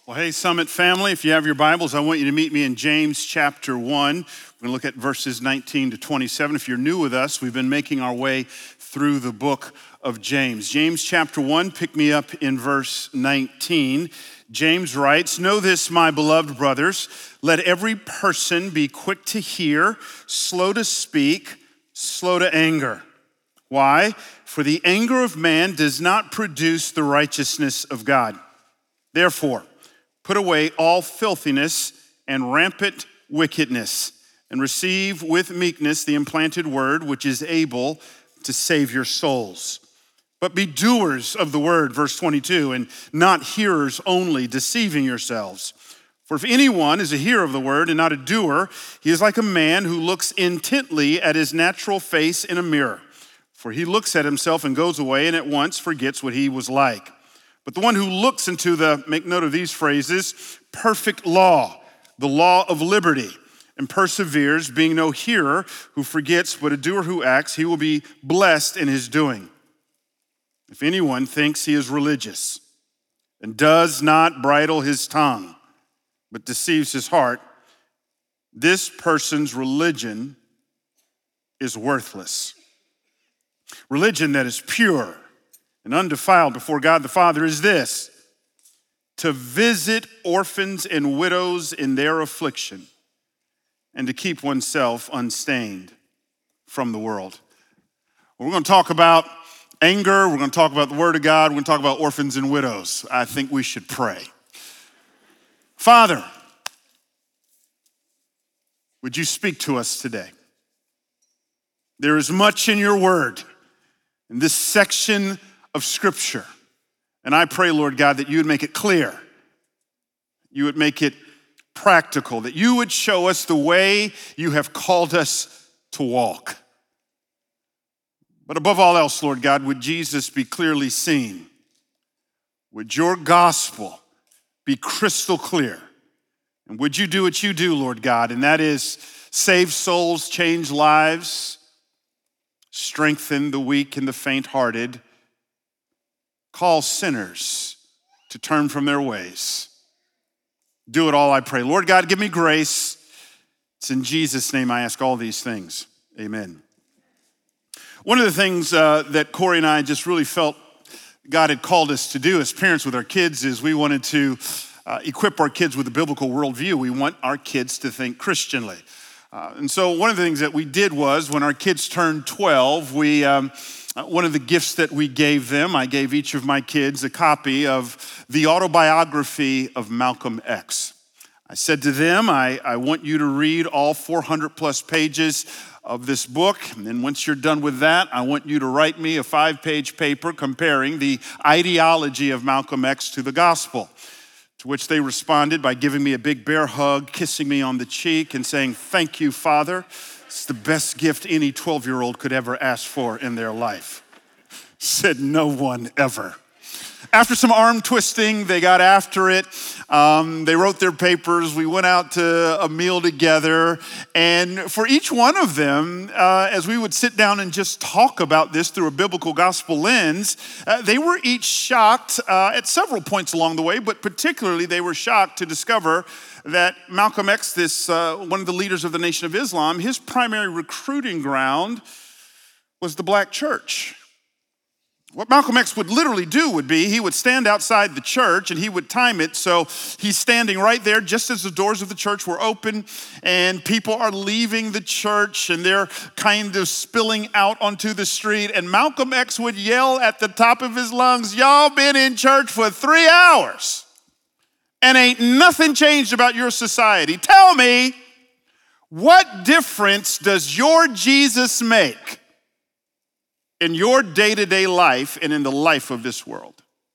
Well, hey, Summit family, if you have your Bibles, I want you to meet me in James chapter 1. We're going to look at verses 19 to 27. If you're new with us, we've been making our way through the book of James. James chapter 1, pick me up in verse 19. James writes, "Know this, my beloved brothers, let every person be quick to hear, slow to speak, slow to anger. Why? For the anger of man does not produce the righteousness of God. Therefore, put away all filthiness and rampant wickedness, and receive with meekness the implanted word, which is able to save your souls. But be doers of the word," verse 22, "and not hearers only, deceiving yourselves. For if anyone is a hearer of the word and not a doer, he is like a man who looks intently at his natural face in a mirror. For he looks at himself and goes away and at once forgets what he was like. But the one who looks into the," make note of these phrases, "perfect law, the law of liberty, and perseveres, being no hearer who forgets, but a doer who acts, he will be blessed in his doing. If anyone thinks he is religious and does not bridle his tongue, but deceives his heart, this person's religion is worthless. Religion that is pure and undefiled before God the Father is this: to visit orphans and widows in their affliction, and to keep oneself unstained from the world." We're going to talk about anger. We're going to talk about the Word of God. We're going to talk about orphans and widows. I think we should pray. Father, would you speak to us today? There is much in your Word, in this section of Scripture. And I pray, Lord God, that you would make it clear. You would make it practical, that you would show us the way you have called us to walk. But above all else, Lord God, would Jesus be clearly seen? Would your gospel be crystal clear? And would you do what you do, Lord God, and that is save souls, change lives, strengthen the weak and the faint-hearted, call sinners to turn from their ways. Do it all, I pray. Lord God, give me grace. It's in Jesus' name I ask all these things. Amen. One of the things that Corey and I just really felt God had called us to do as parents with our kids is we wanted to equip our kids with a biblical worldview. We want our kids to think Christianly. And so one of the things that we did was when our kids turned 12, one of the gifts that we gave them, I gave each of my kids a copy of the autobiography of Malcolm X. I said to them, I want you to read all 400 plus pages of this book. And then once you're done with that, I want you to write me a 5-page paper comparing the ideology of Malcolm X to the gospel. To which they responded by giving me a big bear hug, kissing me on the cheek, and saying, "Thank you, Father. It's the best gift any 12-year-old could ever ask for in their life." Said no one ever. After some arm twisting, they got after it. They wrote their papers. We went out to a meal together. And for each one of them, as we would sit down and just talk about this through a biblical gospel lens, they were each shocked at several points along the way, but particularly they were shocked to discover that Malcolm X, one of the leaders of the Nation of Islam, his primary recruiting ground was the black church. What Malcolm X would literally do would be he would stand outside the church and he would time it so he's standing right there just as the doors of the church were open and people are leaving the church and they're kind of spilling out onto the street, and Malcolm X would yell at the top of his lungs, "Y'all been in church for 3 hours and ain't nothing changed about your society. Tell me, what difference does your Jesus make in your day-to-day life and in the life of this world?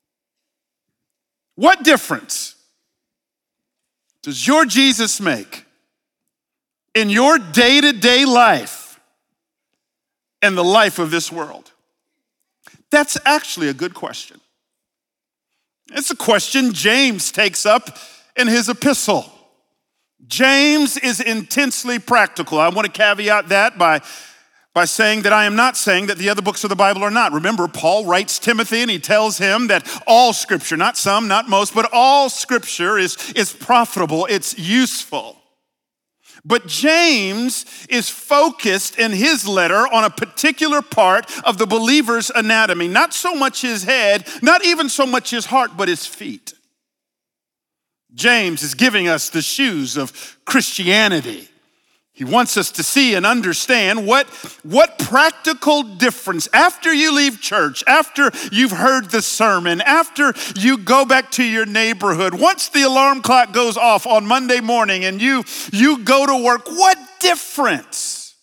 What difference does your Jesus make in your day-to-day life and the life of this world?" That's actually a good question. It's a question James takes up in his epistle. James is intensely practical. I want to caveat that by by saying that I am not saying that the other books of the Bible are not. Remember, Paul writes Timothy and he tells him that all scripture, not some, not most, but all scripture is profitable, it's useful. But James is focused in his letter on a particular part of the believer's anatomy, not so much his head, not even so much his heart, but his feet. James is giving us the shoes of Christianity. He wants us to see and understand what practical difference, after you leave church, after you've heard the sermon, after you go back to your neighborhood, once the alarm clock goes off on Monday morning and you go to work, what difference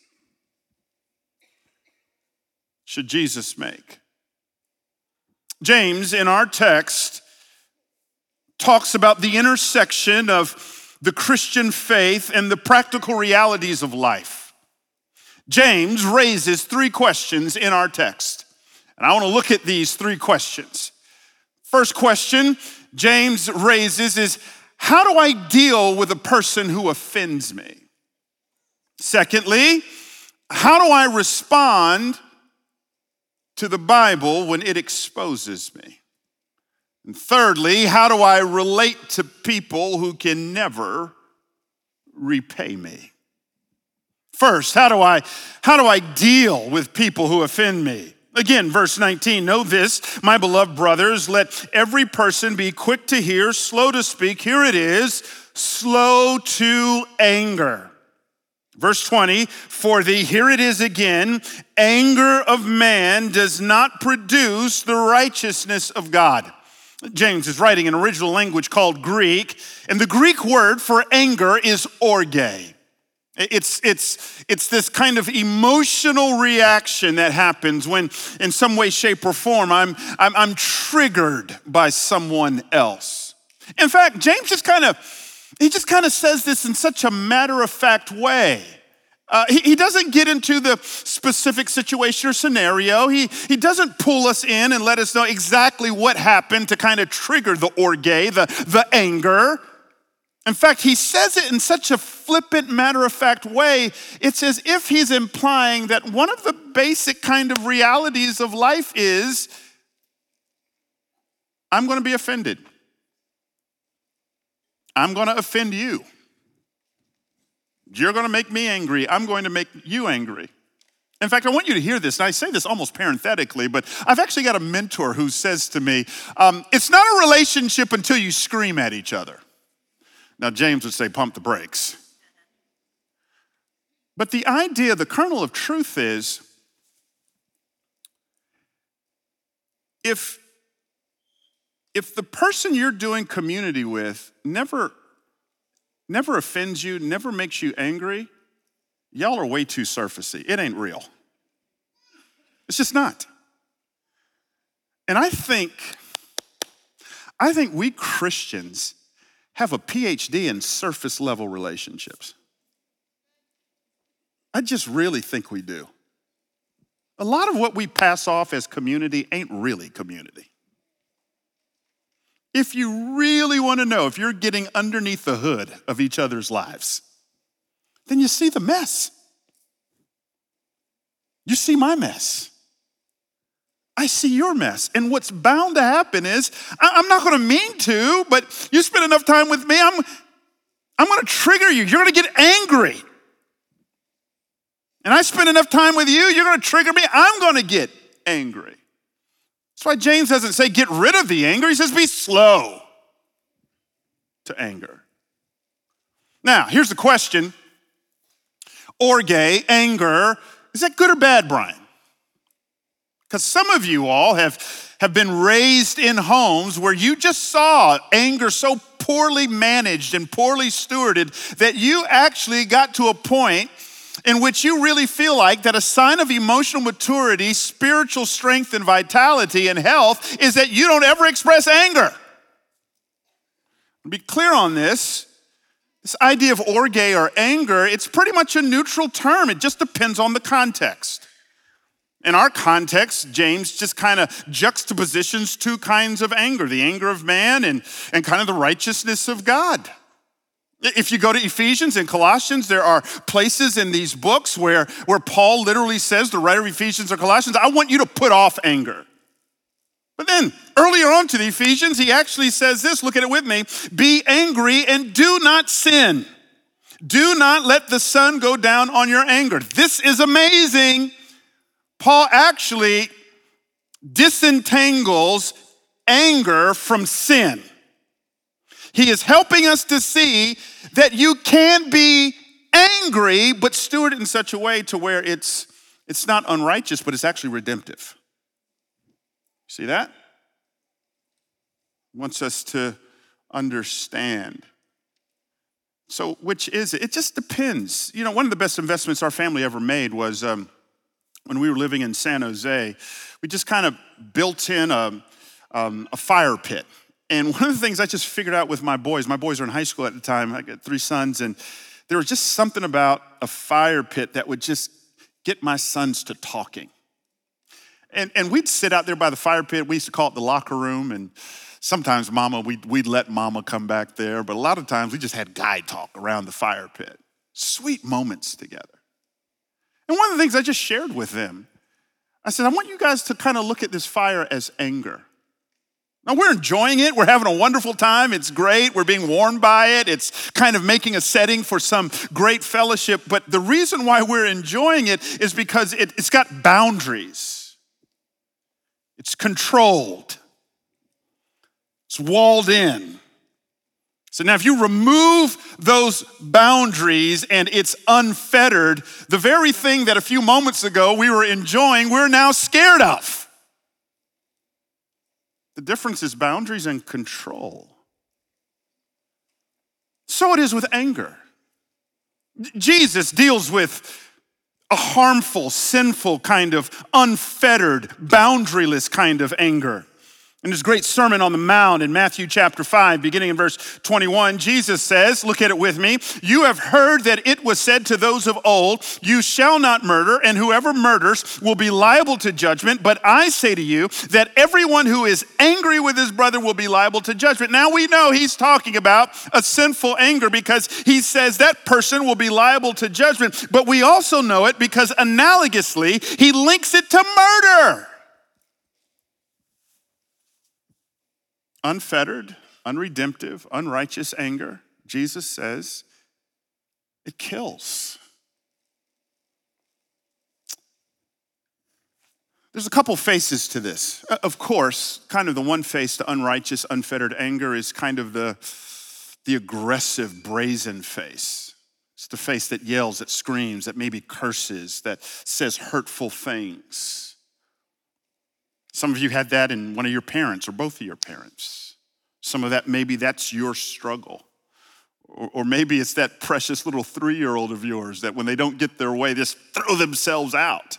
should Jesus make? James, in our text, talks about the intersection of the Christian faith and the practical realities of life. James raises three questions in our text, and I want to look at these three questions. First question James raises is, how do I deal with a person who offends me? Secondly, how do I respond to the Bible when it exposes me? And thirdly, how do I relate to people who can never repay me? First, how do I deal with people who offend me? Again, verse 19, know this, my beloved brothers, let every person be quick to hear, slow to speak. Here it is, slow to anger. Verse 20, here it is again, anger of man does not produce the righteousness of God. James is writing in original language called Greek, and the Greek word for anger is orge. It's this kind of emotional reaction that happens when, in some way, shape, or form, I'm triggered by someone else. In fact, James just kind of says this in such a matter-of-fact way. He doesn't get into the specific situation or scenario. He doesn't pull us in and let us know exactly what happened to kind of trigger the orge, the anger. In fact, he says it in such a flippant, matter-of-fact way. It's as if he's implying that one of the basic kind of realities of life is, I'm going to be offended. I'm going to offend you. You're going to make me angry. I'm going to make you angry. In fact, I want you to hear this, and I say this almost parenthetically, but I've actually got a mentor who says to me, it's not a relationship until you scream at each other. Now, James would say, pump the brakes. But the idea, the kernel of truth is, if the person you're doing community with never offends you, never makes you angry, y'all are way too surfacey. It ain't real. It's just not. And I think we Christians have a PhD in surface level relationships. I just really think we do. A lot of what we pass off as community ain't really community. If you really want to know if you're getting underneath the hood of each other's lives, then you see the mess. You see my mess. I see your mess. And what's bound to happen is, I'm not going to mean to, but you spend enough time with me, I'm going to trigger you. You're going to get angry. And I spend enough time with you, you're going to trigger me. I'm going to get angry. That's why James doesn't say get rid of the anger. He says be slow to anger. Now, here's the question. Orge, anger, is that good or bad, Brian? Because some of you all have been raised in homes where you just saw anger so poorly managed and poorly stewarded that you actually got to a point in which you really feel like that a sign of emotional maturity, spiritual strength and vitality and health is that you don't ever express anger. To be clear on this idea of orge or anger, it's pretty much a neutral term. It just depends on the context. In our context, James just kind of juxtapositions two kinds of anger, the anger of man and kind of the righteousness of God. If you go to Ephesians and Colossians, there are places in these books where Paul literally says, the writer of Ephesians or Colossians, I want you to put off anger. But then earlier on to the Ephesians, he actually says this, look at it with me, be angry and do not sin. Do not let the sun go down on your anger. This is amazing. Paul actually disentangles anger from sin. He is helping us to see that you can be angry, but steward it in such a way to where it's not unrighteous, but it's actually redemptive. See that? He wants us to understand. So which is it? It just depends. You know, one of the best investments our family ever made was when we were living in San Jose. We just kind of built in a fire pit. And one of the things I just figured out with my boys are in high school at the time, I got 3 sons, and there was just something about a fire pit that would just get my sons to talking. And we'd sit out there by the fire pit. We used to call it the locker room, and sometimes we'd let mama come back there, but a lot of times we just had guy talk around the fire pit. Sweet moments together. And one of the things I just shared with them, I said, I want you guys to kind of look at this fire as anger. Now, we're enjoying it. We're having a wonderful time. It's great. We're being warmed by it. It's kind of making a setting for some great fellowship. But the reason why we're enjoying it is because it's got boundaries. It's controlled. It's walled in. So now if you remove those boundaries and it's unfettered, the very thing that a few moments ago we were enjoying, we're now scared of. The difference is boundaries and control. So it is with anger. Jesus deals with a harmful, sinful kind of unfettered, boundaryless kind of anger. In his great Sermon on the Mount in Matthew chapter 5, beginning in verse 21, Jesus says, look at it with me, you have heard that it was said to those of old, you shall not murder, and whoever murders will be liable to judgment. But I say to you that everyone who is angry with his brother will be liable to judgment. Now we know he's talking about a sinful anger because he says that person will be liable to judgment. But we also know it because analogously, he links it to murder. Unfettered, unredemptive, unrighteous anger, Jesus says, it kills. There's a couple faces to this. Of course, kind of the one face to unrighteous, unfettered anger is kind of the aggressive, brazen face. It's the face that yells, that screams, that maybe curses, that says hurtful things. Some of you had that in one of your parents or both of your parents. Some of that, maybe that's your struggle. Or maybe it's that precious little 3-year-old of yours that when they don't get their way, just throw themselves out.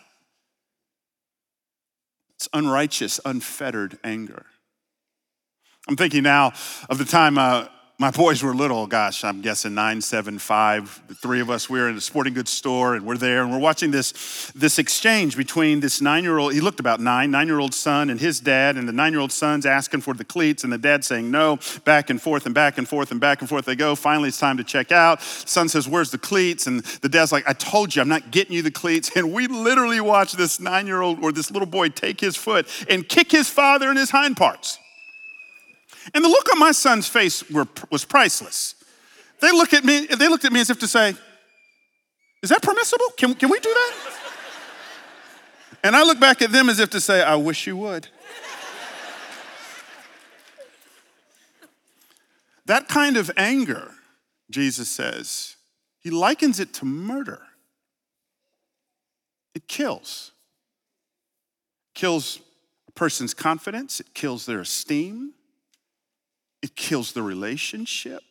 It's unrighteous, unfettered anger. I'm thinking now of the time my boys were little, gosh, I'm guessing 9, 7, 5. The 3 of us, we were in a sporting goods store and we're there and we're watching this exchange between this 9-year-old, he looked about 9-year-old son and his dad, and the 9-year-old son's asking for the cleats and the dad saying no, back and forth and back and forth and back and forth they go. Finally, it's time to check out. The son says, where's the cleats? And the dad's like, I told you, I'm not getting you the cleats. And we literally watched this 9-year-old or this little boy take his foot and kick his father in his hind parts. And the look on my son's face was priceless. They looked at me as if to say, is that permissible? Can we do that? And I look back at them as if to say, I wish you would. That kind of anger, Jesus says, he likens it to murder. It kills. It kills a person's confidence. It kills their esteem. It kills the relationship.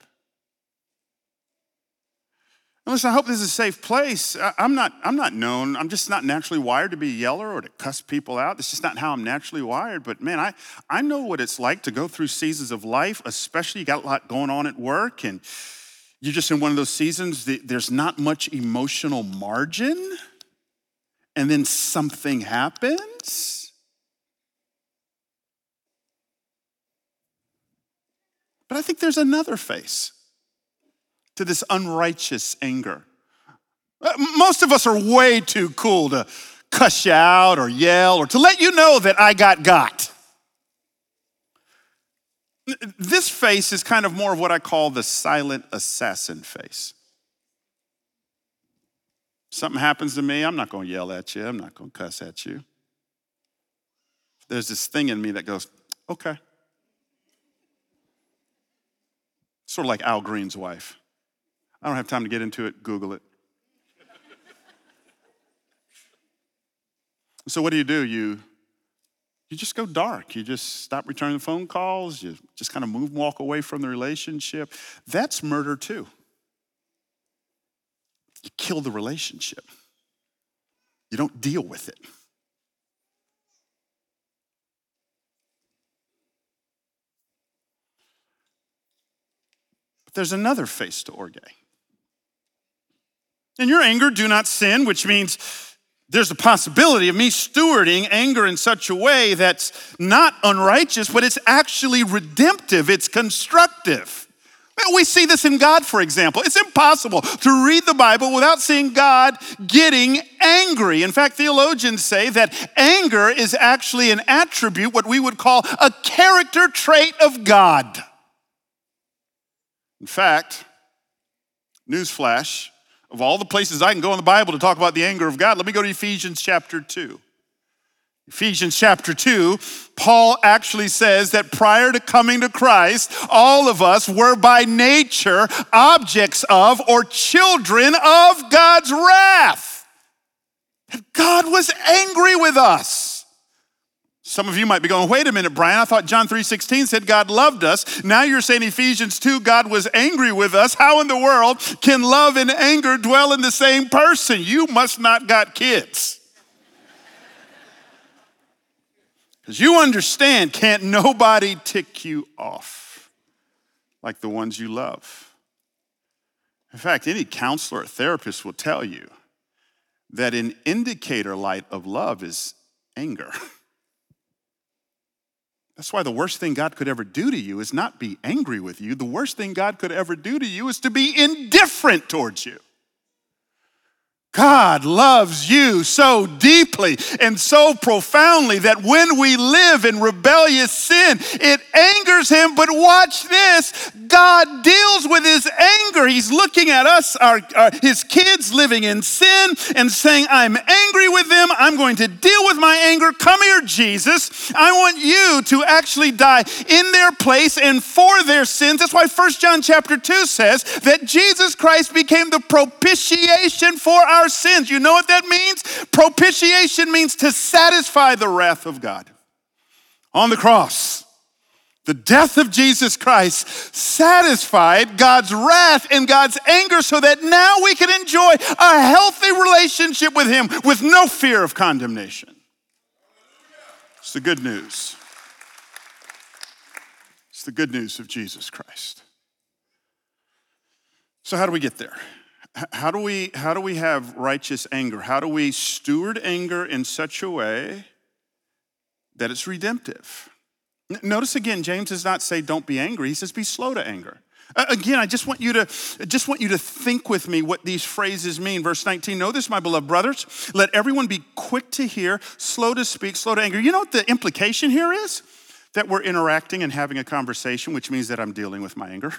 And listen, I hope this is a safe place. I'm just not naturally wired to be a yeller or to cuss people out. It's just not how I'm naturally wired. But man, I know what it's like to go through seasons of life, especially you got a lot going on at work and you're just in one of those seasons, there's not much emotional margin, and then something happens. But I think there's another face to this unrighteous anger. Most of us are way too cool to cuss you out or yell or to let you know that I got. This face is kind of more of what I call the silent assassin face. Something happens to me, I'm not going to yell at you. I'm not going to cuss at you. There's this thing in me that goes, okay. Sort of like Al Green's wife. I don't have time to get into it. Google it. So what do? You just go dark. You just stop returning phone calls. You just kind of walk away from the relationship. That's murder too. You kill the relationship. You don't deal with it. But there's another face to orge. In your anger, do not sin, which means there's a possibility of me stewarding anger in such a way that's not unrighteous, but it's actually redemptive, it's constructive. We see this in God, for example. It's impossible to read the Bible without seeing God getting angry. In fact, theologians say that anger is actually an attribute, what we would call a character trait of God. In fact, newsflash, of all the places I can go in the Bible to talk about the anger of God, let me go to Ephesians chapter 2. Ephesians chapter 2, Paul actually says that prior to coming to Christ, all of us were by nature objects of or children of God's wrath. That God was angry with us. Some of you might be going, wait a minute, Brian, I thought John 3:16 said God loved us. Now you're saying Ephesians 2, God was angry with us. How in the world can love and anger dwell in the same person? You must not got kids. Because you understand, can't nobody tick you off like the ones you love. In fact, any counselor or therapist will tell you that an indicator light of love is anger. That's why the worst thing God could ever do to you is not be angry with you. The worst thing God could ever do to you is to be indifferent towards you. God loves you so deeply and so profoundly that when we live in rebellious sin, it angers him. But watch this, God deals with his anger. He's looking at us, his kids living in sin and saying, I'm angry with them. I'm going to deal with my anger. Come here, Jesus. I want you to actually die in their place and for their sins. That's why 1 John chapter 2 says that Jesus Christ became the propitiation for our sins. You know what that means? Propitiation means to satisfy the wrath of God. On the cross, the death of Jesus Christ satisfied God's wrath and God's anger so that now we can enjoy a healthy relationship with him with no fear of condemnation. It's the good news. It's the good news of Jesus Christ. So how do we get there? How do we have righteous anger? How do we steward anger in such a way that it's redemptive? Notice again, James does not say don't be angry. He says be slow to anger. Again, I just want you to think with me what these phrases mean. Verse 19, know this, my beloved brothers, let everyone be quick to hear, slow to speak, slow to anger. You know what the implication here is? That we're interacting and having a conversation, which means that I'm dealing with my anger.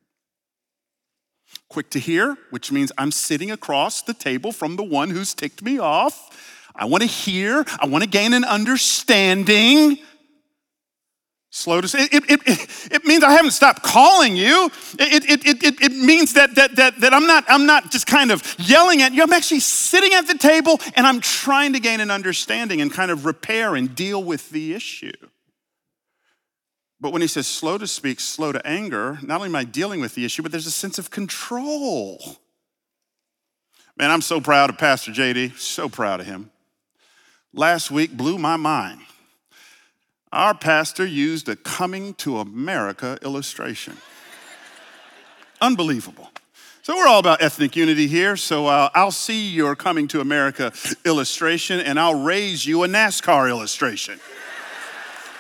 Quick to hear, which means I'm sitting across the table from the one who's ticked me off. I want to hear. I want to gain an understanding. Slow to say. It means I haven't stopped calling you. It means that I'm not just kind of yelling at you. I'm actually sitting at the table and I'm trying to gain an understanding and kind of repair and deal with the issue. But when he says slow to speak, slow to anger, not only am I dealing with the issue, but there's a sense of control. Man, I'm so proud of Pastor JD, so proud of him. Last week blew my mind. Our pastor used a Coming to America illustration. Unbelievable. So we're all about ethnic unity here, so I'll see your Coming to America illustration and I'll raise you a NASCAR illustration.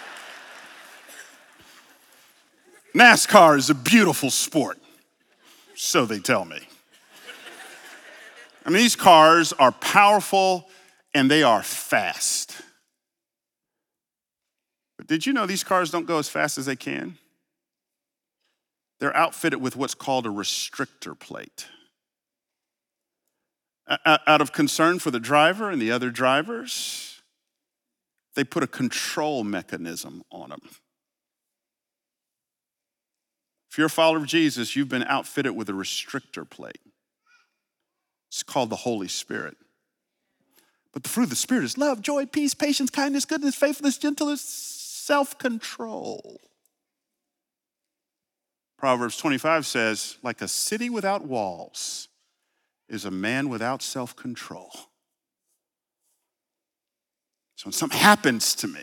NASCAR is a beautiful sport. So they tell me. I mean, these cars are powerful and they are fast. But did you know these cars don't go as fast as they can? They're outfitted with what's called a restrictor plate. Out of concern for the driver and the other drivers, they put a control mechanism on them. If you're a follower of Jesus, you've been outfitted with a restrictor plate. It's called the Holy Spirit. But the fruit of the Spirit is love, joy, peace, patience, kindness, goodness, faithfulness, gentleness, self-control. Proverbs 25 says, like a city without walls is a man without self-control. So when something happens to me,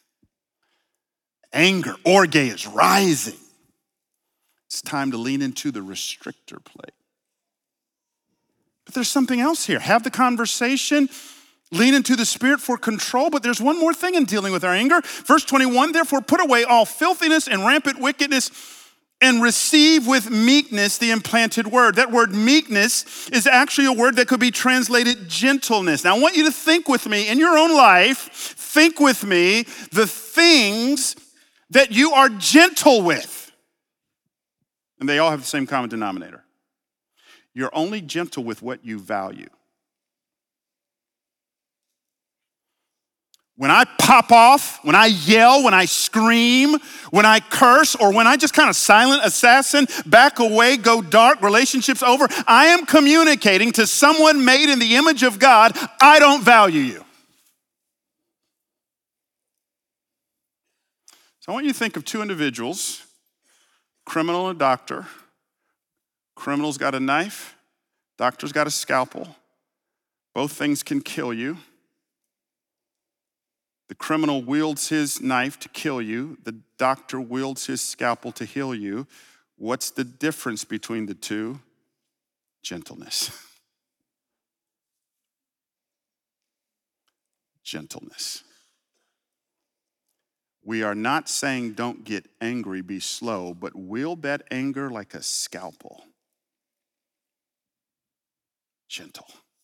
anger, orge is rising, it's time to lean into the restrictor plate. But there's something else here. Have the conversation, lean into the Spirit for control, but there's one more thing in dealing with our anger. Verse 21, therefore put away all filthiness and rampant wickedness and receive with meekness the implanted word. That word meekness is actually a word that could be translated gentleness. Now I want you to think with me in your own life, think with me the things that you are gentle with. And they all have the same common denominator. You're only gentle with what you value. When I pop off, when I yell, when I scream, when I curse, or when I just kind of silent assassin, back away, go dark, relationships over, I am communicating to someone made in the image of God, I don't value you. So I want you to think of two individuals, criminal and a doctor. Criminal's got a knife, doctor's got a scalpel. Both things can kill you. The criminal wields his knife to kill you. The doctor wields his scalpel to heal you. What's the difference between the two? Gentleness. Gentleness. We are not saying don't get angry, be slow, but wield that anger like a scalpel. Gentle.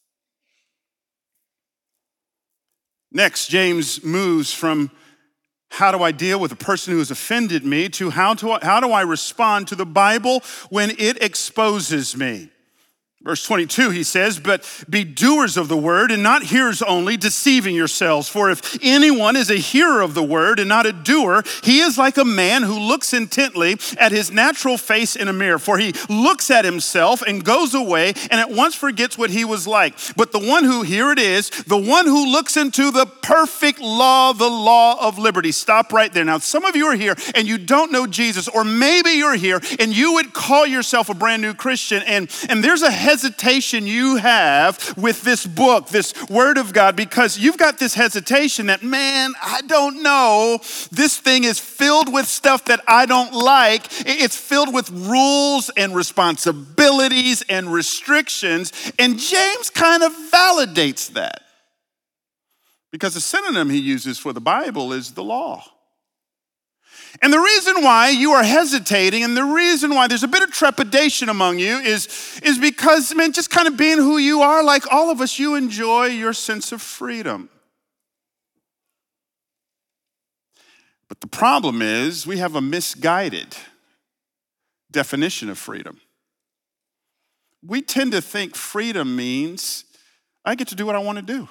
Next, James moves from how do I deal with a person who has offended me to how do I respond to the Bible when it exposes me. Verse 22, he says, but be doers of the word and not hearers only, deceiving yourselves. For if anyone is a hearer of the word and not a doer, he is like a man who looks intently at his natural face in a mirror. For he looks at himself and goes away and at once forgets what he was like. But the one who, here it is, the one who looks into the perfect law, the law of liberty. Stop right there. Now, some of you are here and you don't know Jesus, or maybe you're here and you would call yourself a brand new Christian, and there's a hesitation you have with this book, this word of God, because you've got this hesitation that, man, I don't know. This thing is filled with stuff that I don't like. It's filled with rules and responsibilities and restrictions. And James kind of validates that, because the synonym he uses for the Bible is the law. And the reason why you are hesitating and the reason why there's a bit of trepidation among you is because, man, just kind of being who you are, like all of us, you enjoy your sense of freedom. But the problem is we have a misguided definition of freedom. We tend to think freedom means I get to do what I want to do.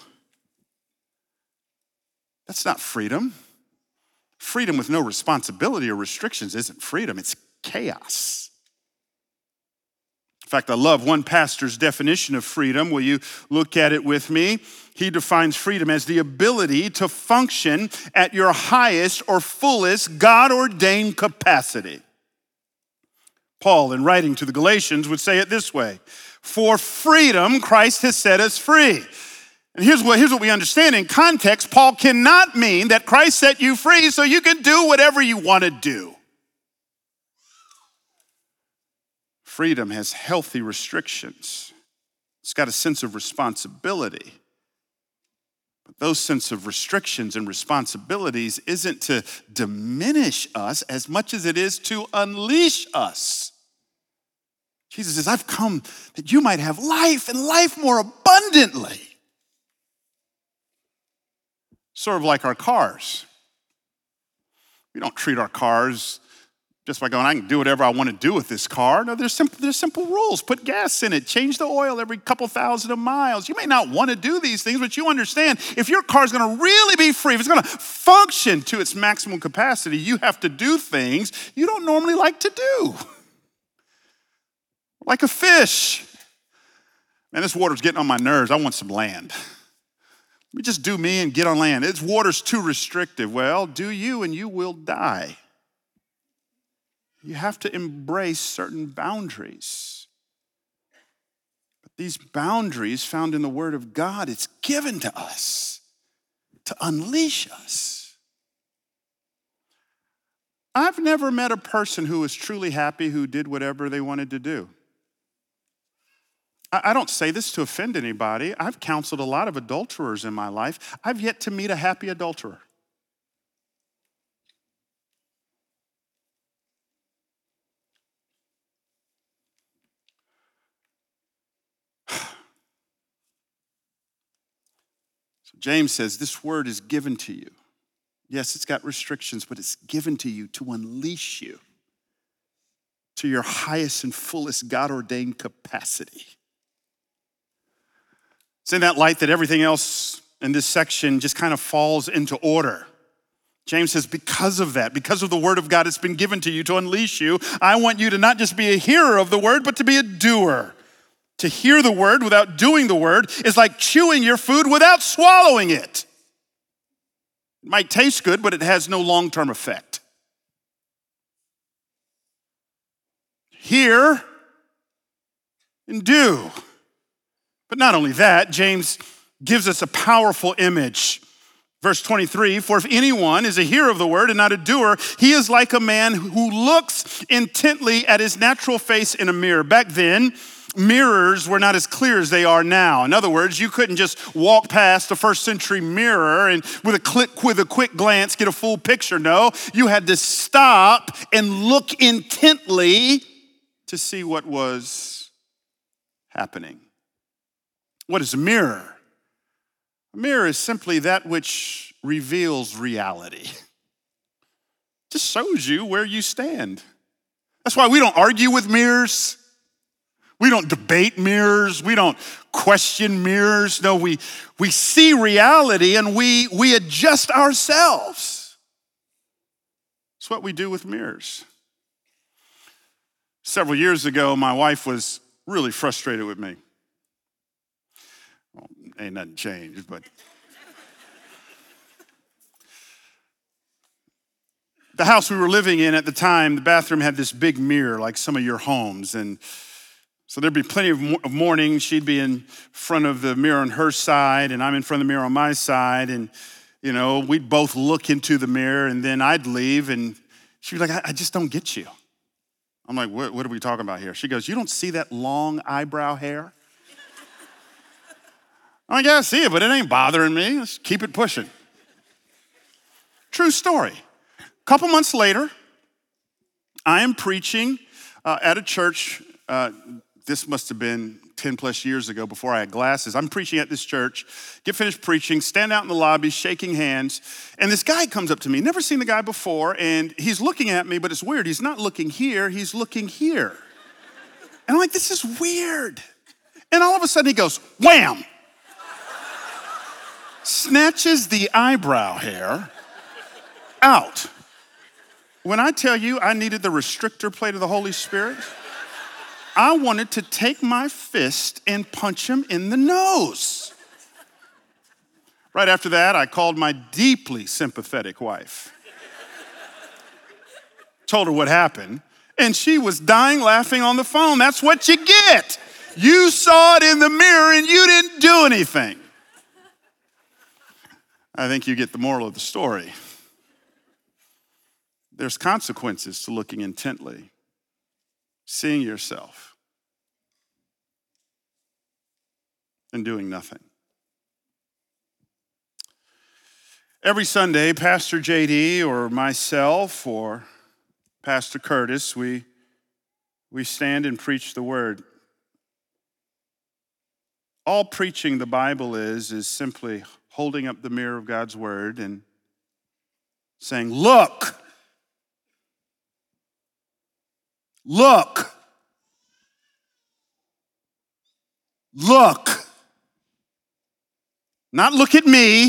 That's not freedom. Freedom with no responsibility or restrictions isn't freedom, it's chaos. In fact, I love one pastor's definition of freedom. Will you look at it with me? He defines freedom as the ability to function at your highest or fullest God-ordained capacity. Paul, in writing to the Galatians, would say it this way: for freedom, Christ has set us free. And here's what we understand in context. Paul cannot mean that Christ set you free so you can do whatever you want to do. Freedom has healthy restrictions. It's got a sense of responsibility. But those sense of restrictions and responsibilities isn't to diminish us as much as it is to unleash us. Jesus says, I've come that you might have life and life more abundantly. Sort of like our cars. We don't treat our cars just by going, I can do whatever I want to do with this car. No, there's simple rules. Put gas in it. Change the oil every couple thousand of miles. You may not want to do these things, but you understand if your car is going to really be free, if it's going to function to its maximum capacity, you have to do things you don't normally like to do. Like a fish. Man, this water's getting on my nerves. I want some land. Let me just do me and get on land. This water's too restrictive. Well, do you and you will die. You have to embrace certain boundaries. But these boundaries found in the Word of God, it's given to us to unleash us. I've never met a person who was truly happy who did whatever they wanted to do. I don't say this to offend anybody. I've counseled a lot of adulterers in my life. I've yet to meet a happy adulterer. James says, this word is given to you. Yes, it's got restrictions, but it's given to you to unleash you to your highest and fullest God-ordained capacity. It's in that light that everything else in this section just kind of falls into order. James says, because of that, because of the word of God, it's been given to you to unleash you. I want you to not just be a hearer of the word, but to be a doer. To hear the word without doing the word is like chewing your food without swallowing it. It might taste good, but it has no long-term effect. Hear and do. But not only that, James gives us a powerful image. Verse 23, for if anyone is a hearer of the word and not a doer, he is like a man who looks intently at his natural face in a mirror. Back then, mirrors were not as clear as they are now. In other words, you couldn't just walk past a first century mirror and with a quick glance get a full picture. No, you had to stop and look intently to see what was happening. What is a mirror? A mirror is simply that which reveals reality. Just shows you where you stand. That's why we don't argue with mirrors. We don't debate mirrors. We don't question mirrors. No, we see reality and we adjust ourselves. It's what we do with mirrors. Several years ago, my wife was really frustrated with me. Well, ain't nothing changed, but the house we were living in at the time, the bathroom had this big mirror like some of your homes. And so there'd be plenty of mornings. She'd be in front of the mirror on her side and I'm in front of the mirror on my side. And, you know, we'd both look into the mirror and then I'd leave and she'd be like, I just don't get you. I'm like, what are we talking about here? She goes, you don't see that long eyebrow hair? I'm like, yeah, I see it, but it ain't bothering me. Let's keep it pushing. True story. A couple months later, I am preaching at a church. This must have been 10 plus years ago before I had glasses. I'm preaching at this church, get finished preaching, stand out in the lobby, shaking hands. And this guy comes up to me, never seen the guy before. And he's looking at me, but it's weird. He's not looking here, he's looking here. And I'm like, this is weird. And all of a sudden he goes, wham! Snatches the eyebrow hair out. When I tell you I needed the restrictor plate of the Holy Spirit, I wanted to take my fist and punch him in the nose. Right after that, I called my deeply sympathetic wife. Told her what happened, and she was dying laughing on the phone. That's what you get. You saw it in the mirror and you didn't do anything. I think you get the moral of the story. There's consequences to looking intently, seeing yourself, and doing nothing. Every Sunday, Pastor JD or myself or Pastor Curtis, we we stand and preach the word. All preaching the Bible is simply holding up the mirror of God's word and saying, look, look, look. Not look at me.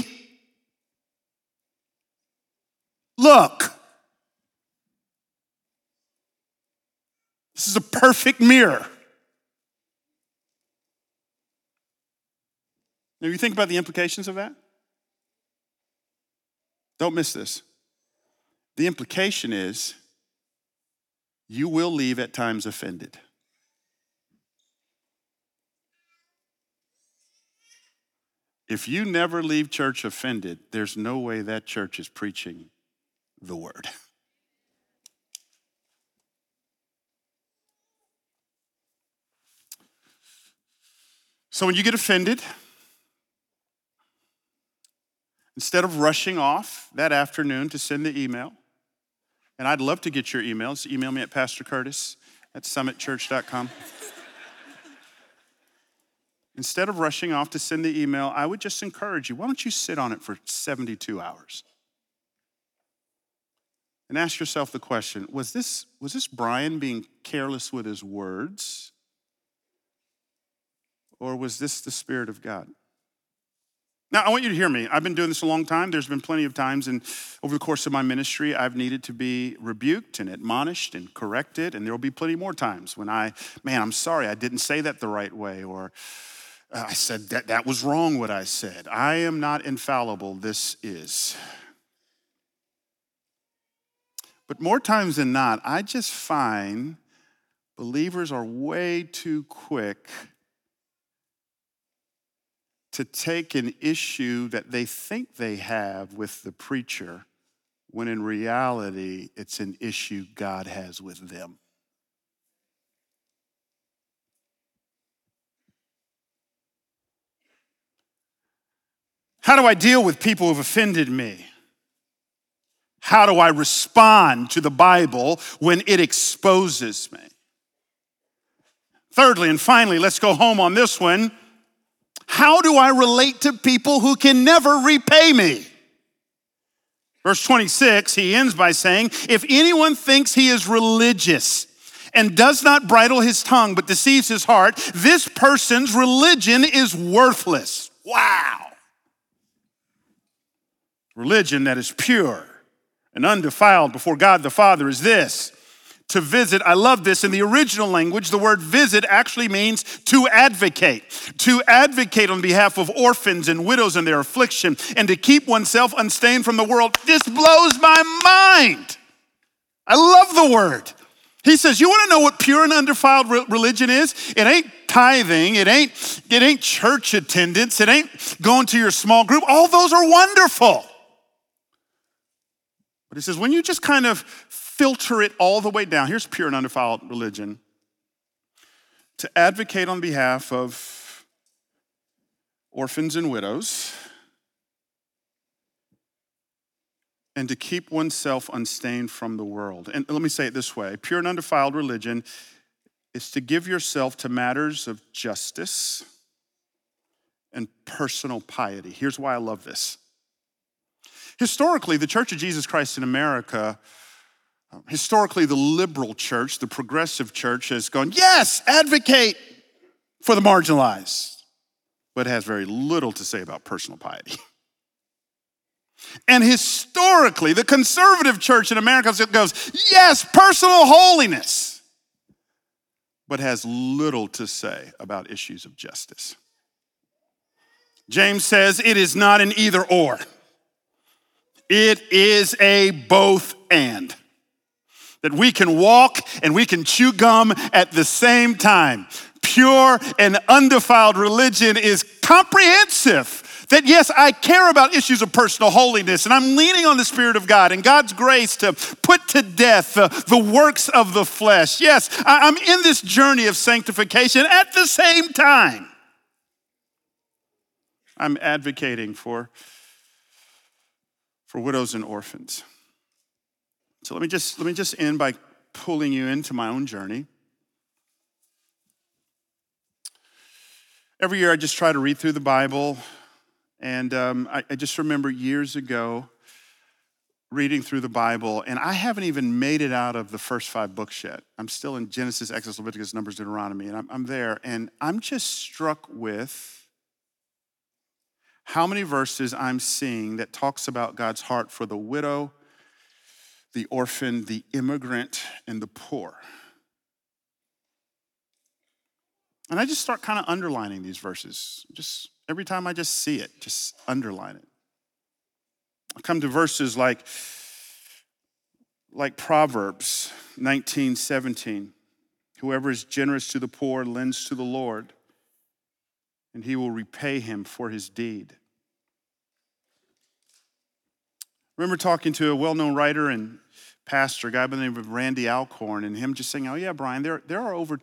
Look. This is a perfect mirror. Now, you think about the implications of that? Don't miss this. The implication is you will leave at times offended. If you never leave church offended, there's no way that church is preaching the word. So when you get offended, instead of rushing off that afternoon to send the email, and I'd love to get your emails, email me at pastorcurtis@summitchurch.com. Instead of rushing off to send the email, I would just encourage you, why don't you sit on it for 72 hours? And ask yourself the question, was this Brian being careless with his words? Or was this the Spirit of God? Now, I want you to hear me. I've been doing this a long time. There's been plenty of times over the course of my ministry, I've needed to be rebuked and admonished and corrected, and there will be plenty more times when I'm sorry, I didn't say that the right way, or I said that was wrong what I said. I am not infallible, this is. But more times than not, I just find believers are way too quick to take an issue that they think they have with the preacher, when in reality, it's an issue God has with them. How do I deal with people who've offended me? How do I respond to the Bible when it exposes me? Thirdly, and finally, let's go home on this one. How do I relate to people who can never repay me? Verse 26, he ends by saying, if anyone thinks he is religious and does not bridle his tongue but deceives his heart, this person's religion is worthless. Wow. Religion that is pure and undefiled before God the Father is this: to visit. I love this. In the original language, the word visit actually means to advocate. To advocate on behalf of orphans and widows in their affliction, and to keep oneself unstained from the world. This blows my mind. I love the word. He says, you want to know what pure and undefiled religion is? It ain't tithing. It ain't church attendance. It ain't going to your small group. All those are wonderful. But he says, when you just kind of filter it all the way down, here's pure and undefiled religion: to advocate on behalf of orphans and widows, and to keep oneself unstained from the world. And let me say it this way: pure and undefiled religion is to give yourself to matters of justice and personal piety. Here's why I love this. Historically, the Church of Jesus Christ in America, historically the liberal church, the progressive church, has gone, yes, advocate for the marginalized, but has very little to say about personal piety. And historically, the conservative church in America goes, yes, personal holiness, but has little to say about issues of justice. James says it is not an either or. It is a both and. That we can walk and we can chew gum at the same time. Pure and undefiled religion is comprehensive. That yes, I care about issues of personal holiness, and I'm leaning on the Spirit of God and God's grace to put to death the works of the flesh. Yes, I'm in this journey of sanctification. At the same time, I'm advocating for widows and orphans. So let me just end by pulling you into my own journey. Every year I just try to read through the Bible, and I just remember years ago reading through the Bible, and I haven't even made it out of the first 5 books yet. I'm still in Genesis, Exodus, Leviticus, Numbers, Deuteronomy, and I'm there, and I'm just struck with how many verses I'm seeing that talks about God's heart for the widow, the orphan, the immigrant, and the poor. And I just start kind of underlining these verses. Just every time I just see it, just underline it. I come to verses like Proverbs 19:17. Whoever is generous to the poor lends to the Lord, and he will repay him for his deed. I remember talking to a well-known writer and pastor, a guy by the name of Randy Alcorn, and him just saying, oh yeah, Brian, there are over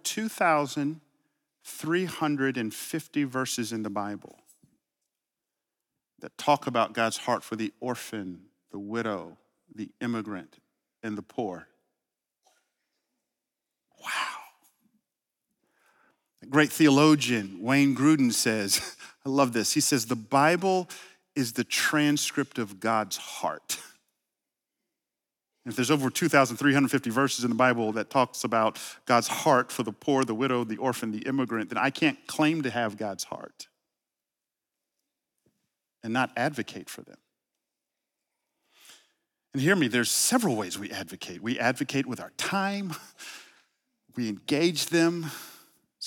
2,350 verses in the Bible that talk about God's heart for the orphan, the widow, the immigrant, and the poor. Wow. A great theologian, Wayne Grudem, says, I love this, he says, the Bible is the transcript of God's heart. If there's over 2,350 verses in the Bible that talks about God's heart for the poor, the widow, the orphan, the immigrant, then I can't claim to have God's heart and not advocate for them. And hear me, there's several ways we advocate. We advocate with our time. We engage them. So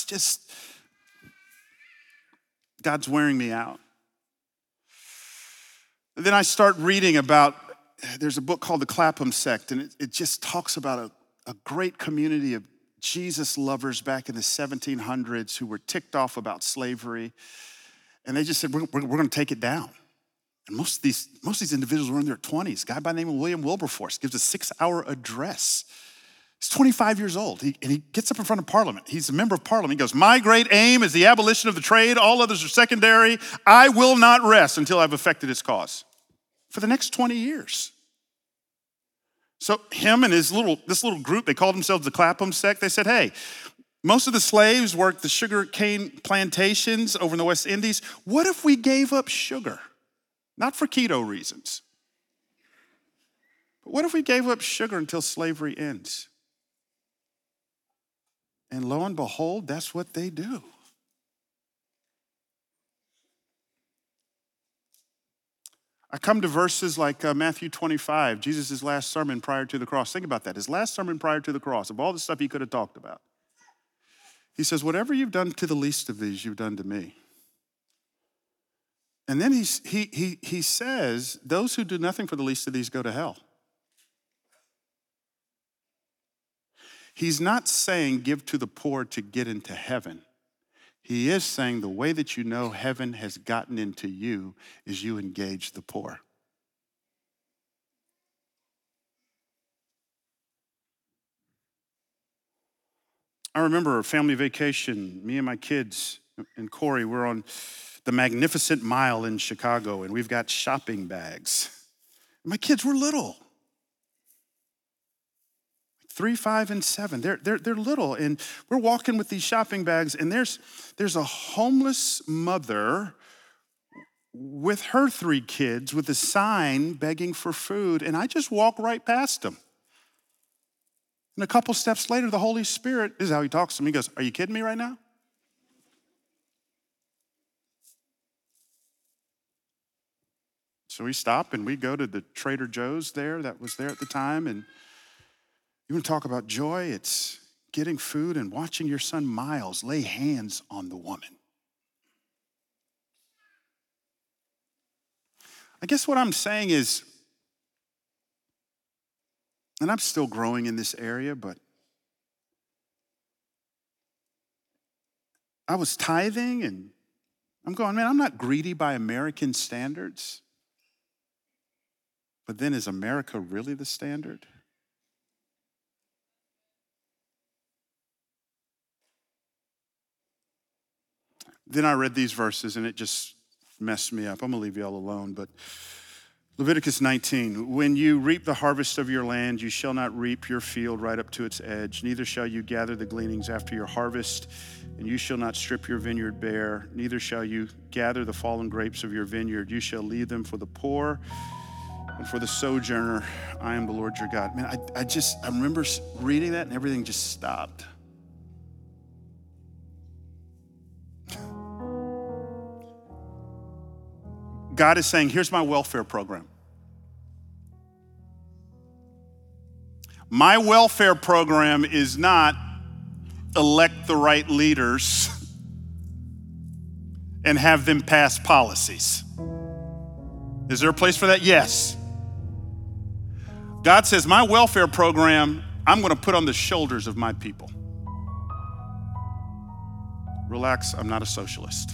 God's wearing me out. And then I start reading about, there's a book called The Clapham Sect, and it just talks about a great community of Jesus lovers back in the 1700s who were ticked off about slavery. And they just said, we're going to take it down. And most of these individuals were in their 20s. A guy by the name of William Wilberforce gives a 6-hour address. He's 25 years old, and he gets up in front of Parliament. He's a member of Parliament. He goes, my great aim is the abolition of the trade. All others are secondary. I will not rest until I've effected its cause. For the next 20 years. So him and this little group, they called themselves the Clapham Sect. They said, hey, most of the slaves worked the sugar cane plantations over in the West Indies. What if we gave up sugar? Not for keto reasons. But what if we gave up sugar until slavery ends? And lo and behold, that's what they do. I come to verses like Matthew 25, Jesus' last sermon prior to the cross. Think about that. His last sermon prior to the cross, of all the stuff he could have talked about. He says, whatever you've done to the least of these, you've done to me. And then he says, those who do nothing for the least of these go to hell. He's not saying give to the poor to get into heaven. He is saying the way that you know heaven has gotten into you is you engage the poor. I remember a family vacation, me and my kids and Corey, we're on the Magnificent Mile in Chicago, and we've got shopping bags. My kids were little. 3, 5, and 7. They're little, and we're walking with these shopping bags, and there's a homeless mother with her 3 kids with a sign begging for food, and I just walk right past them. And a couple steps later, the Holy Spirit, this is how he talks to me, he goes, are you kidding me right now? So we stop and we go to the Trader Joe's that was there at the time, and you want to talk about joy? It's getting food and watching your son Miles lay hands on the woman. I guess what I'm saying is, and I'm still growing in this area, but I was tithing and I'm going, man, I'm not greedy by American standards. But then is America really the standard? Then I read these verses and it just messed me up. I'm gonna leave y'all alone, but Leviticus 19, when you reap the harvest of your land, you shall not reap your field right up to its edge, neither shall you gather the gleanings after your harvest, and you shall not strip your vineyard bare, neither shall you gather the fallen grapes of your vineyard. You shall leave them for the poor and for the sojourner. I am the Lord your God. Man, I remember reading that and everything just stopped. God is saying, here's my welfare program. My welfare program is not elect the right leaders and have them pass policies. Is there a place for that? Yes. God says, my welfare program, I'm going to put on the shoulders of my people. Relax, I'm not a socialist.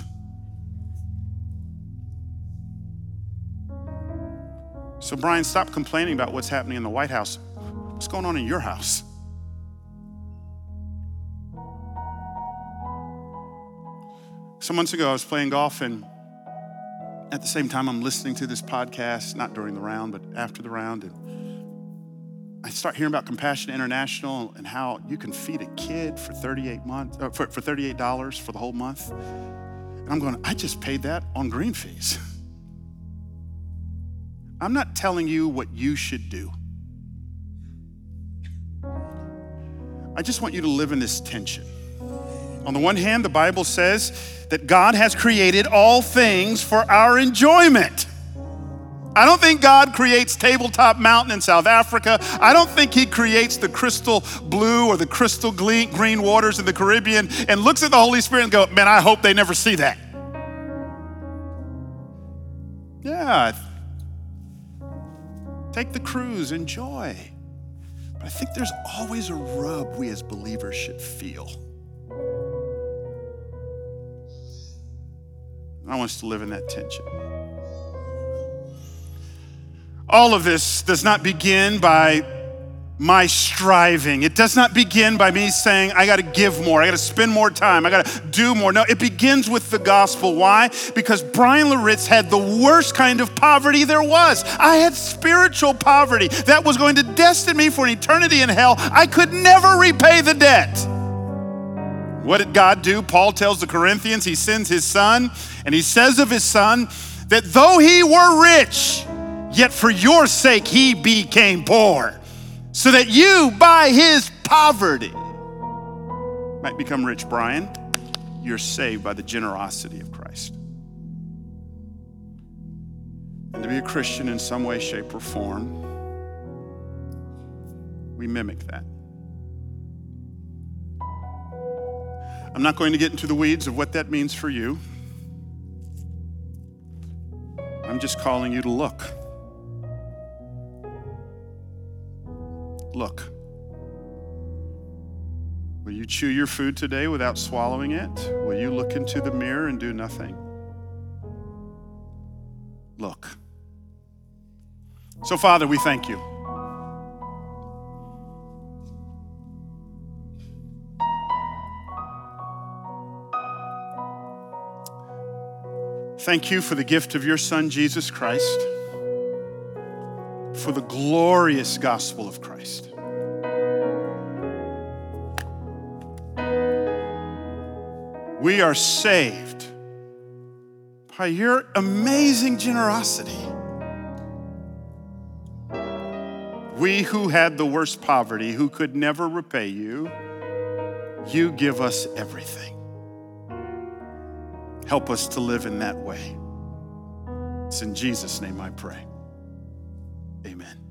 So Brian, stop complaining about what's happening in the White House. What's going on in your house? Some months ago, I was playing golf, and at the same time, I'm listening to this podcast, not during the round, but after the round, and I start hearing about Compassion International and how you can feed a kid for $38 for the whole month. And I'm going, I just paid that on green fees. I'm not telling you what you should do. I just want you to live in this tension. On the one hand, the Bible says that God has created all things for our enjoyment. I don't think God creates Tabletop Mountain in South Africa. I don't think he creates the crystal blue or the crystal green waters in the Caribbean and looks at the Holy Spirit and goes, man, I hope they never see that. Yeah, take the cruise, enjoy. But I think there's always a rub we as believers should feel. I want us to live in that tension. All of this does not begin by my striving. It does not begin by me saying, I got to give more, I got to spend more time, I got to do more. No, it begins with the gospel. Why? Because Brian Laritz had the worst kind of poverty there was. I had spiritual poverty that was going to destine me for an eternity in hell. I could never repay the debt. What did God do? Paul tells the Corinthians he sends his son, and he says of his son that though he were rich, yet for your sake he became poor, so that you by his poverty might become rich. Brian, you're saved by the generosity of Christ. And to be a Christian in some way, shape, or form, we mimic that. I'm not going to get into the weeds of what that means for you. I'm just calling you to look. Look. Will you chew your food today without swallowing it? Will you look into the mirror and do nothing? Look. So, Father, we thank you. Thank you for the gift of your Son, Jesus Christ, for the glorious gospel of Christ. We are saved by your amazing generosity. We who had the worst poverty, who could never repay you, you give us everything. Help us to live in that way. It's in Jesus' name I pray. Amen.